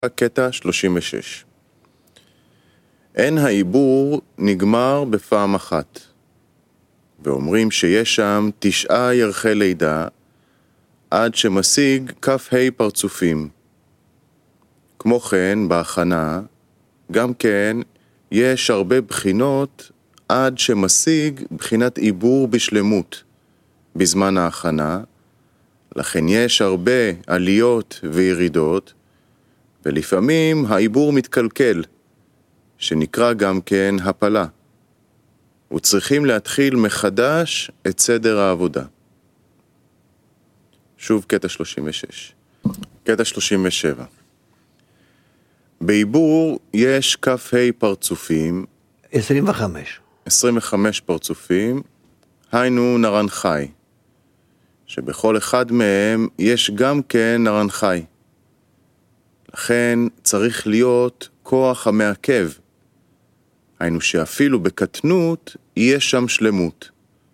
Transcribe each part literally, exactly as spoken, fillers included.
קטע שלושים ושש. אין העיבור נגמר בפעם אחת, ואומרים שיש שם תשעה ירחי לידה עד שמשיג כף ה' פרצופים. כמו כן, בהכנה, גם כן יש הרבה בחינות עד שמשיג בחינת עיבור בשלמות בזמן ההכנה, לכן יש הרבה עליות וירידות, ולפעמים העיבור מתקלקל, שנקרא גם כן הפלה, וצריכים להתחיל מחדש את סדר העבודה. שוב קטע שלושים ושש. קטע שלושים ושבע. בעיבור יש כף ה' פרצופים, עשרים וחמש. עשרים וחמש פרצופים, היינו נרן חי, שבכל אחד מהם יש גם כן נרן חי. לכן צריך להיות כוח המעכב, היינו שאפילו בקטנות יהיה שם שלמות.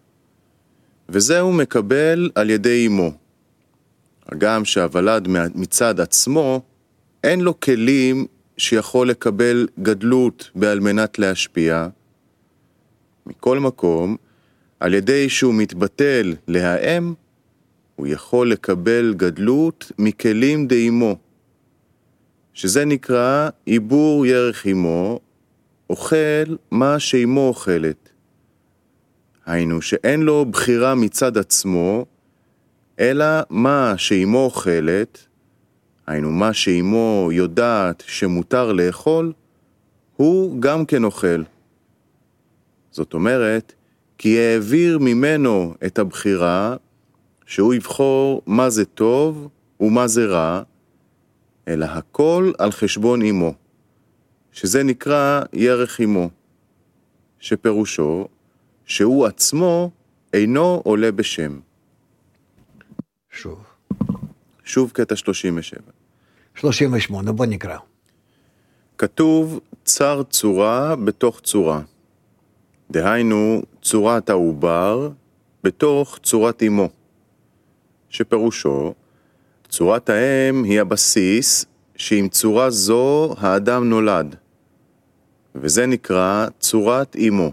וזה הוא מקבל על ידי אמו. הגם שהוולד מצד עצמו אין לו כלים שיכול לקבל גדלות בעל מנת להשפיע. מכל מקום, על ידי שהוא מתבטל להאם, הוא יכול לקבל גדלות מכלים דאמו, שזה נקרא עיבור ירך אמו, אוכל מה שאמו אוכלת. היינו שאין לו בחירה מצד עצמו, אלא מה שאמו אוכלת, היינו מה שאמו יודעת שמותר לאכול, הוא גם כן אוכל. זאת אומרת, כי העביר ממנו את הבחירה, שהוא יבחור מה זה טוב ומה זה רע, אלא הכל על חשבון אמו, שזה נקרא ירך אמו, שפירושו שהוא עצמו אינו עולה בשם. שוב. שוב קטע שלושים ושבע. שלושים ושמונה, בוא נקרא. כתוב צר צורה בתוך צורה. דהיינו צורת העובר בתוך צורת אמו, שפירושו צורת האם היא הבסיס שעם צורה זו האדם נולד, וזה נקרא צורת אמו.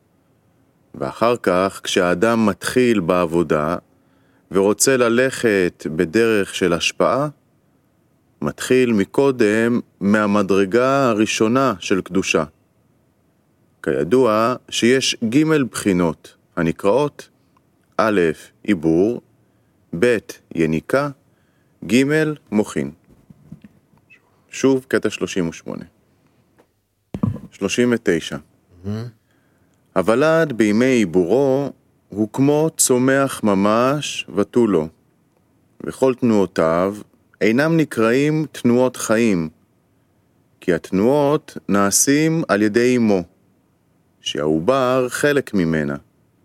ואחר כך כשהאדם מתחיל בעבודה ורוצה ללכת בדרך של השפעה, מתחיל מקודם מהמדרגה הראשונה של קדושה. כידוע שיש ג' בחינות הנקראות א' עיבור, ב' יניקה, ג' מוכין. שוב קטע שלושים ושמונה. שלושים ותשע. Mm-hmm. הוולד בימי עיבורו הוא כמו צומח ממש ותו לא, וכל תנועותיו אינם נקראים תנועות חיים, כי התנועות נעשים על ידי אמו, שהעובר חלק ממנה.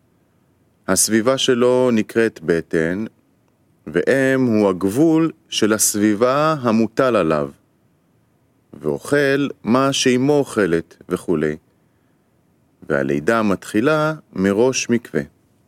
הסביבה שלו נקראת בטן, ואם הוא הגבול של הסביבה המוטל עליו, ואוכל מה שאמו אוכלת וכו'. והלידה מתחילה מראש מקווה.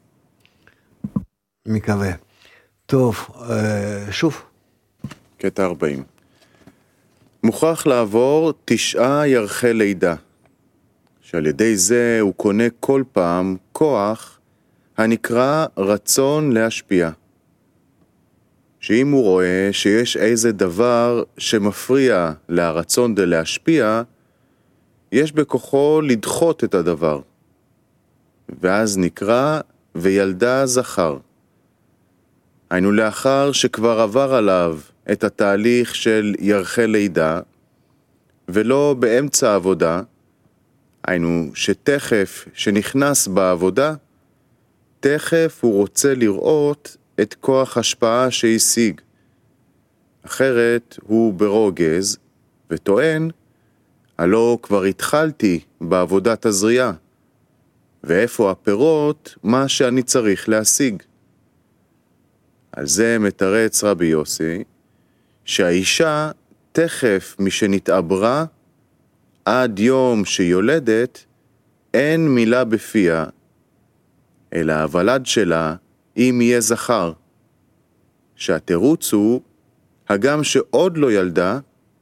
מקווה. טוב, שוב. קטע ארבעים. מוכרח לעבור תשעה ירחי לידה, שעל ידי זה הוא קונה כל פעם כוח הנקרא רצון להשפיע. שאם הוא רואה שיש איזה דבר שמפריע לרצון דה להשפיע, יש בכוחו לדחות את הדבר. ואז נקרא וילדה זכר. היינו לאחר שכבר עבר עליו את התהליך של ירחי לידה, ולא באמצע העבודה, היינו שתכף שנכנס בעבודה, תכף הוא רוצה לראות את כוח השפעה שהשיג. אחרת הוא ברוגז וטוען, הלא כבר התחלתי בעבודת הזריעה, ואיפה הפירות מה שאני צריך להשיג. על זה מתרץ רבי יוסי, שהאישה תכף משנתעברה, עד יום שיולדת, אין מילה בפיה, אלא הוולד שלה אם יהיה זכר, שהתירוץ הוא, הגם שעוד לא ילדה,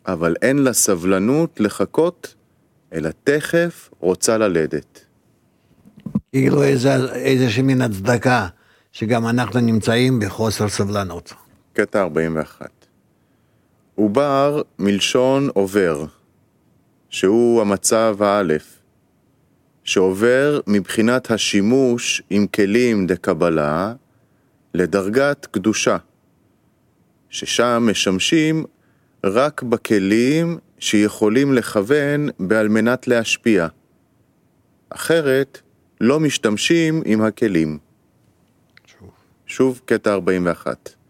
אבל אין לה סבלנות לחכות, אלא תכף רוצה ללדת. כאילו איזה, איזושהי מין הצדקה, שגם אנחנו נמצאים בחוסר סבלנות. קטע ארבעים ואחת. עובר מלשון עובר, שהוא המצב האלף, שעובר מבחינת השימוש עם כלים דקבלה לדרגת קדושה, ששם משמשים רק בכלים שיכולים לכוון בעל מנת להשפיע. אחרת לא משתמשים עם הכלים. שוב. שוב קטע ארבעים ואחת.